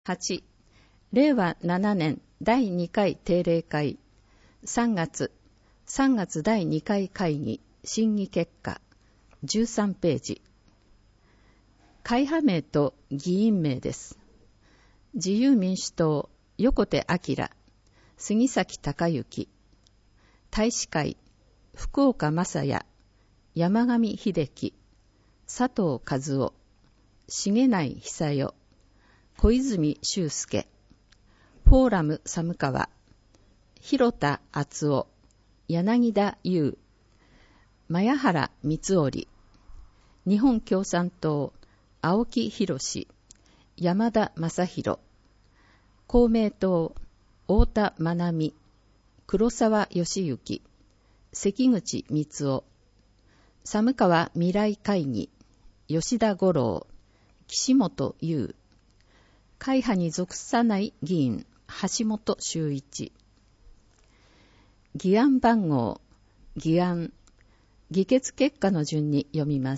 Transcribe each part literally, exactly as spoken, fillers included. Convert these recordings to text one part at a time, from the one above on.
はち、れいわななねんだいにかい定例会。さんがつ、さんがつだいにかい会議、審議結果。じゅうさんページ。会派名と議員名です。自由民主党、横手晃、杉崎隆之。大使会、福岡正也、山上秀樹、佐藤和夫、重内久代、小泉修介。フォーラム寒川、広田敦夫、柳田優、前原光織。日本共産党、青木博、山田正弘。公明党、太田真美、黒沢義行、関口光夫。寒川未来会議、吉田五郎、岸本優。会派に属さない議員、橋本修一。議案番号、議案、議決結果の順に読みます。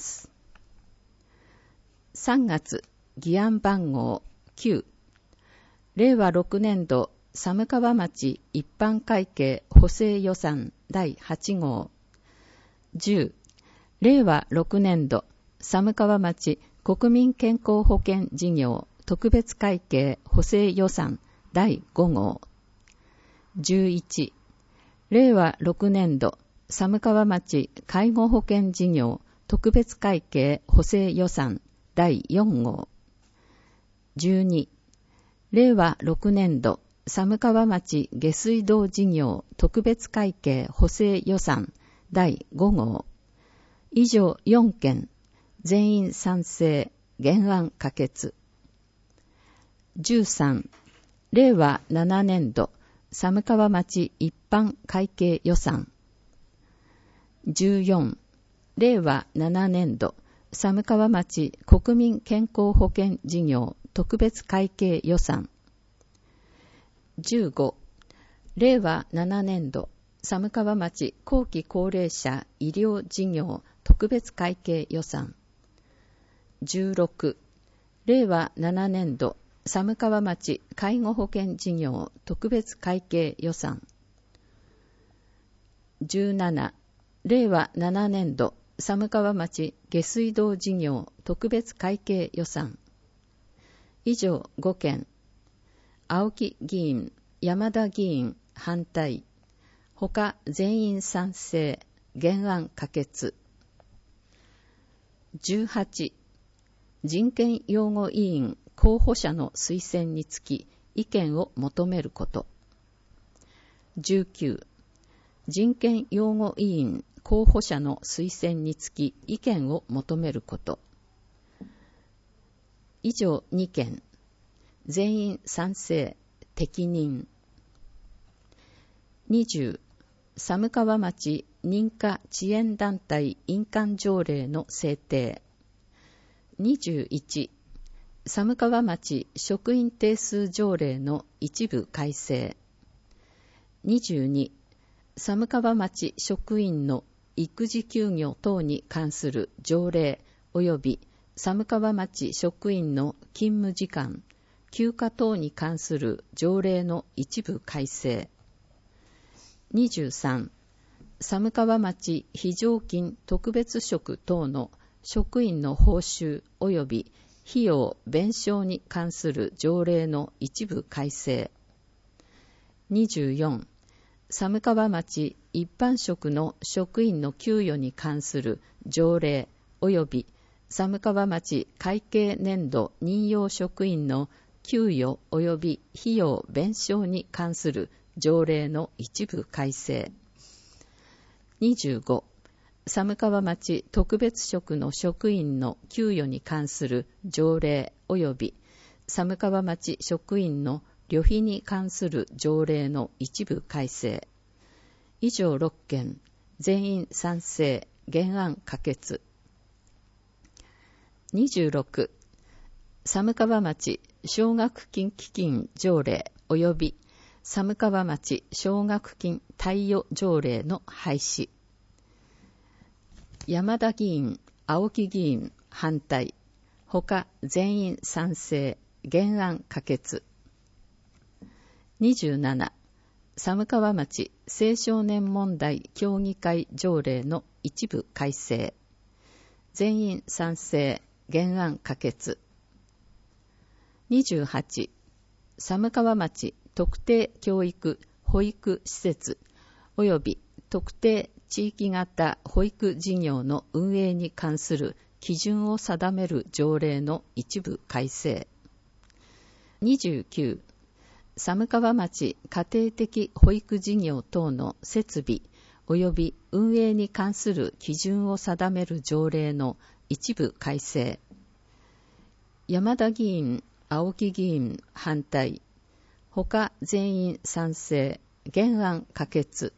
さんがつ、議案番号きゅう、れいわろくねんど寒川町一般会計補正予算だいはちごう。じゅう、れいわろくねんど寒川町国民健康保険事業特別会計補正予算だいごごう。じゅういち、れいわろくねんど寒川町介護保険事業特別会計補正予算だいよんごう。じゅうに、れいわろくねんど寒川町下水道事業特別会計補正予算だいごごう。以上よんけん、全員賛成、原案可決。じゅうさん、れいわななねんど寒川町一般会計予算。じゅうよん、れいわななねんど寒川町国民健康保険事業特別会計予算。じゅうご、れいわななねんど寒川町後期高齢者医療事業特別会計予算。じゅうろく、れいわななねんど寒川町介護保険事業特別会計予算。じゅうなな、れいわななねんど寒川町下水道事業特別会計予算。以上ごけん。青木議員、山田議員反対。他全員賛成、原案可決。じゅうはち、人権擁護委員候補者の推薦につき意見を求めること。じゅうきゅう、人権擁護委員候補者の推薦につき意見を求めること。以上にけん、全員賛成、適任。にじゅう、寒川町認可遅延団体印鑑条例の制定。にじゅういち、寒川町職員定数条例の一部改正。にじゅうに、寒川町職員の育児休業等に関する条例及び寒川町職員の勤務時間、休暇等に関する条例の一部改正。にじゅうさん、寒川町非常勤特別職等の職員の報酬及び費用弁償に関する条例の一部改正。にじゅうよん、寒川町一般職の職員の給与に関する条例及び寒川町会計年度任用職員の給与及び費用弁償に関する条例の一部改正。にじゅうご、寒川町特別職の職員の給与に関する条例及び寒川町職員の旅費に関する条例の一部改正。以上ろっけん、全員賛成、原案可決。にじゅうろく、寒川町奨学金基金条例及び寒川町奨学金貸与条例の廃止。山田議員、青木議員反対。他全員賛成、 原案可決。にじゅうなな、寒川町青少年問題協議会条例の一部改正。全員賛成、原案可決。にじゅうはち、寒川町特定教育保育施設及び特定地域型保育事業の運営に関する基準を定める条例の一部改正。にじゅうきゅう、寒川町家庭的保育事業等の設備及び運営に関する基準を定める条例の一部改正。山田議員、青木議員反対。他全員賛成。原案可決。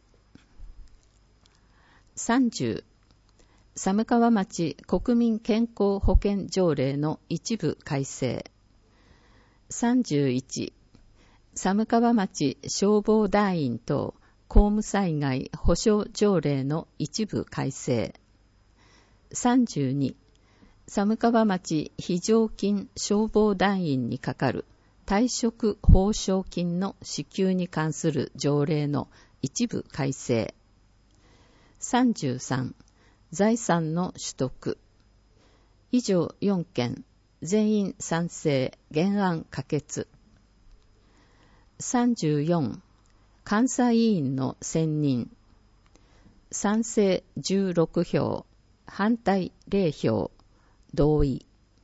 さんじゅう、寒川町国民健康保険条例の一部改正。さんじゅういち、寒川町消防団員等公務災害保障条例の一部改正。さんじゅうに、寒川町非常勤消防団員にかかる退職報奨金の支給に関する条例の一部改正。さんじゅうさん、財産の取得。以上よん件、全員賛成、原案可決。さんじゅうよん、監査委員の選任。賛成じゅうろく票、反対ゼロ票、同意。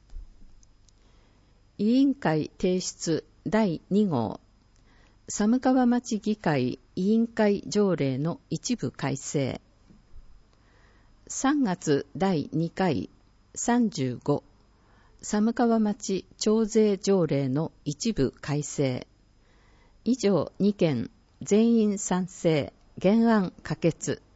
委員会提出だいに号、寒川町議会委員会条例の一部改正。さんがつだいにかいさんじゅうご、寒川町徴税条例の一部改正。以上に件、全員賛成、原案可決。